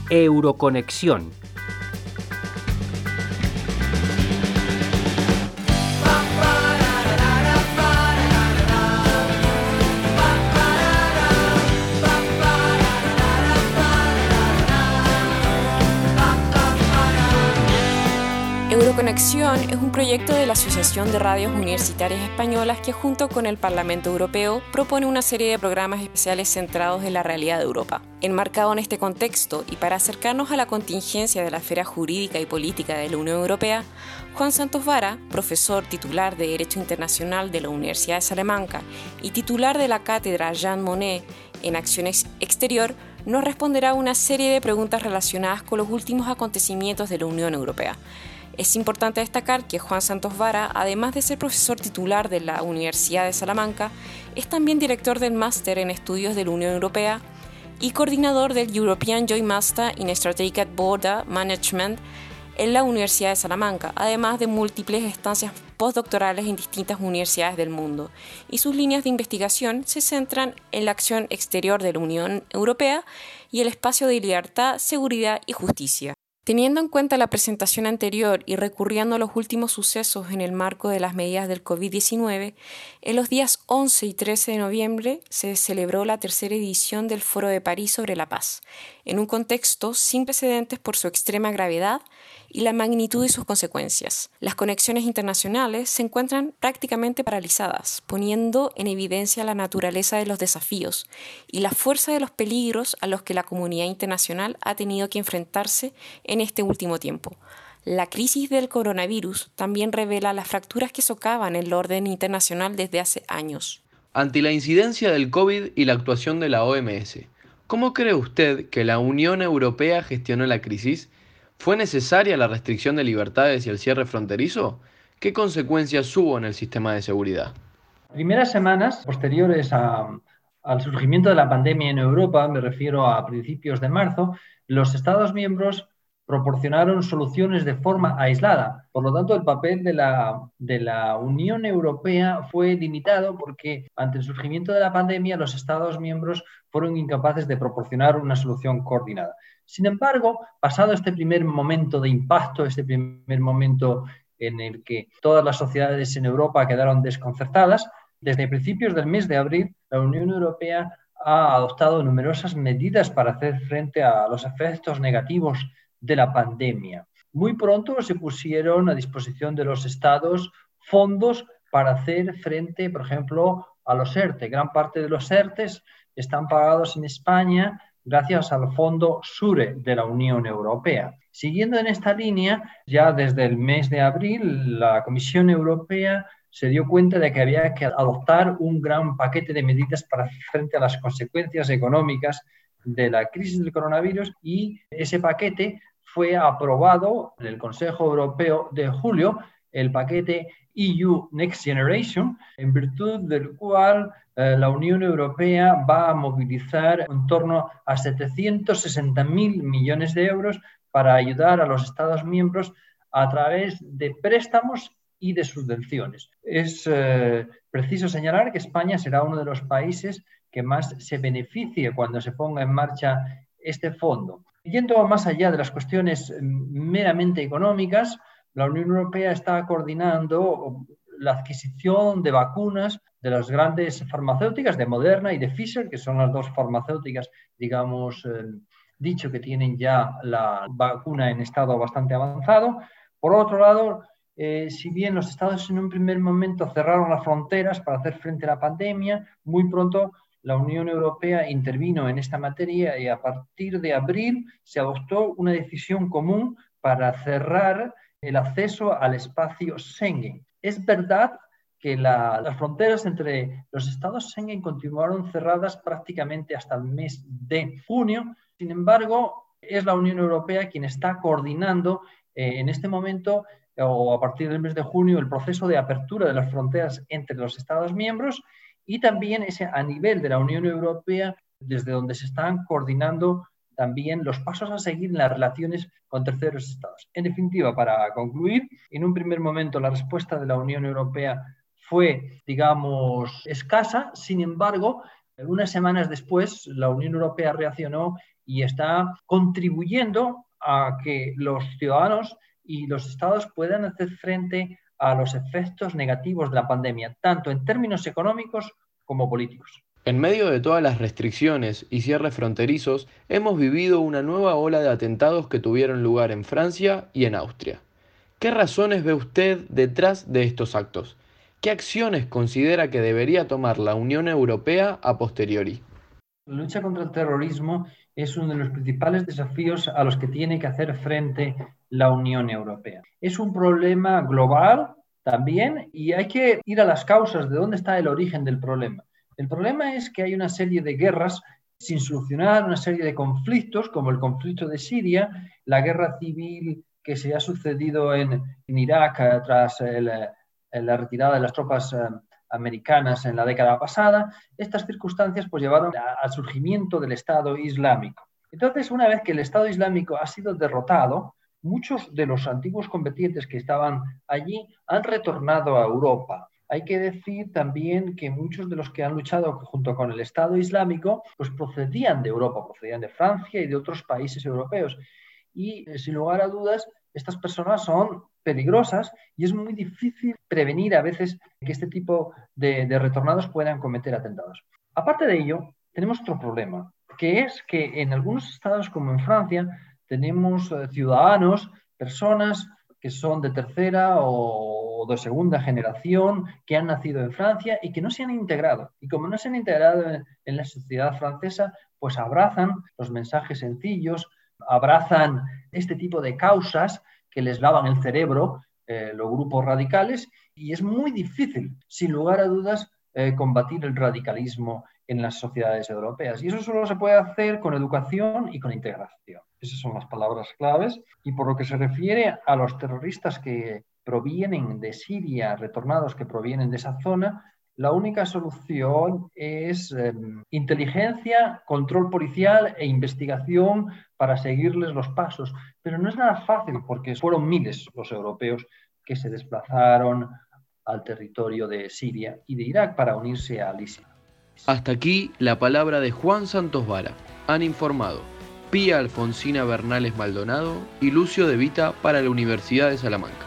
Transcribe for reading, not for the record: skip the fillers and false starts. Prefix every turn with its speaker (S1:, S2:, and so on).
S1: Euroconexión.
S2: Euroconexión es un proyecto de la Asociación de Radios Universitarias Españolas que junto con el Parlamento Europeo propone una serie de programas especiales centrados en la realidad de Europa. Enmarcado en este contexto y para acercarnos a la contingencia de la esfera jurídica y política de la Unión Europea, Juan Santos Vara, profesor titular de Derecho Internacional de la Universidad de Salamanca y titular de la cátedra Jean Monnet en Acción Exterior, nos responderá a una serie de preguntas relacionadas con los últimos acontecimientos de la Unión Europea. Es importante destacar que Juan Santos Vara, además de ser profesor titular de la Universidad de Salamanca, es también director del Máster en Estudios de la Unión Europea y coordinador del European Joint Master in Strategic Border Management en la Universidad de Salamanca, además de múltiples estancias postdoctorales en distintas universidades del mundo. Y sus líneas de investigación se centran en la acción exterior de la Unión Europea y el espacio de libertad, seguridad y justicia. Teniendo en cuenta la presentación anterior y recurriendo a los últimos sucesos en el marco de las medidas del COVID-19, en los días 11 y 13 de noviembre se celebró la tercera edición del Foro de París sobre la Paz, en un contexto sin precedentes por su extrema gravedad y la magnitud de sus consecuencias. Las conexiones internacionales se encuentran prácticamente paralizadas, poniendo en evidencia la naturaleza de los desafíos y la fuerza de los peligros a los que la comunidad internacional ha tenido que enfrentarse en este último tiempo. La crisis del coronavirus también revela las fracturas que socavan el orden internacional desde hace años.
S3: Ante la incidencia del COVID y la actuación de la OMS, ¿cómo cree usted que la Unión Europea gestionó la crisis? ¿Fue necesaria la restricción de libertades y el cierre fronterizo? ¿Qué consecuencias hubo en el sistema de seguridad?
S4: Primeras semanas posteriores al surgimiento de la pandemia en Europa, me refiero a principios de marzo, los Estados miembros proporcionaron soluciones de forma aislada. Por lo tanto, el papel de la Unión Europea fue limitado porque ante el surgimiento de la pandemia los Estados miembros fueron incapaces de proporcionar una solución coordinada. Sin embargo, pasado este primer momento de impacto, este primer momento en el que todas las sociedades en Europa quedaron desconcertadas, desde principios del mes de abril, la Unión Europea ha adoptado numerosas medidas para hacer frente a los efectos negativos de la pandemia. Muy pronto se pusieron a disposición de los estados fondos para hacer frente, por ejemplo, a los ERTE. Gran parte de los ERTEs están pagados en España gracias al Fondo SURE de la Unión Europea. Siguiendo en esta línea, ya desde el mes de abril, la Comisión Europea se dio cuenta de que había que adoptar un gran paquete de medidas para hacer frente a las consecuencias económicas de la crisis del coronavirus y ese paquete fue aprobado en el Consejo Europeo de julio, el paquete EU Next Generation, en virtud del cual la Unión Europea va a movilizar en torno a 760.000 millones de euros para ayudar a los Estados miembros a través de préstamos y de subvenciones. Es preciso señalar que España será uno de los países que más se beneficie cuando se ponga en marcha este fondo. Yendo más allá de las cuestiones meramente económicas, la Unión Europea está coordinando la adquisición de vacunas de las grandes farmacéuticas, de Moderna y de Pfizer, que son las dos farmacéuticas, digamos, dicho que tienen ya la vacuna en estado bastante avanzado. Por otro lado, si bien los estados en un primer momento cerraron las fronteras para hacer frente a la pandemia, muy pronto la Unión Europea intervino en esta materia y a partir de abril se adoptó una decisión común para cerrar el acceso al espacio Schengen. Es verdad que las fronteras entre los estados Schengen continuaron cerradas prácticamente hasta el mes de junio. Sin embargo, es la Unión Europea quien está coordinando en este momento o a partir del mes de junio el proceso de apertura de las fronteras entre los estados miembros y también a nivel de la Unión Europea desde donde se están coordinando también los pasos a seguir en las relaciones con terceros estados. En definitiva, para concluir, en un primer momento la respuesta de la Unión Europea fue, digamos, escasa. Sin embargo, unas semanas después, la Unión Europea reaccionó y está contribuyendo a que los ciudadanos y los estados puedan hacer frente a los efectos negativos de la pandemia, tanto en términos económicos como políticos.
S3: En medio de todas las restricciones y cierres fronterizos, hemos vivido una nueva ola de atentados que tuvieron lugar en Francia y en Austria. ¿Qué razones ve usted detrás de estos actos? ¿Qué acciones considera que debería tomar la Unión Europea a posteriori?
S4: La lucha contra el terrorismo es uno de los principales desafíos a los que tiene que hacer frente la Unión Europea. Es un problema global también y hay que ir a las causas de dónde está el origen del problema. El problema es que hay una serie de guerras sin solucionar, una serie de conflictos, como el conflicto de Siria, la guerra civil que se ha sucedido en Irak tras la retirada de las tropas americanas en la década pasada. Estas circunstancias pues llevaron al surgimiento del Estado Islámico. Entonces, una vez que el Estado Islámico ha sido derrotado, muchos de los antiguos combatientes que estaban allí han retornado a Europa. Hay que decir también que muchos de los que han luchado junto con el Estado Islámico pues procedían de Europa, procedían de Francia y de otros países europeos. Y sin lugar a dudas, estas personas son peligrosas y es muy difícil prevenir a veces que este tipo de retornados puedan cometer atentados. Aparte de ello, tenemos otro problema, que es que en algunos estados como en Francia tenemos ciudadanos, personas que son de tercera o de segunda generación, que han nacido en Francia y que no se han integrado. Y como no se han integrado en la sociedad francesa, pues abrazan los mensajes sencillos, abrazan este tipo de causas que les lavan el cerebro, los grupos radicales, y es muy difícil, sin lugar a dudas, combatir el radicalismo en las sociedades europeas. Y eso solo se puede hacer con educación y con integración. Esas son las palabras claves. Y por lo que se refiere a los terroristas que provienen de Siria, retornados que provienen de esa zona, la única solución es inteligencia, control policial e investigación para seguirles los pasos. Pero no es nada fácil porque fueron miles los europeos que se desplazaron al territorio de Siria y de Irak para unirse al ISIS.
S3: Hasta aquí la palabra de Juan Santos Vara. Han informado Pía Alfonsina Bernales Maldonado y Lucio De Vita para la Universidad de Salamanca.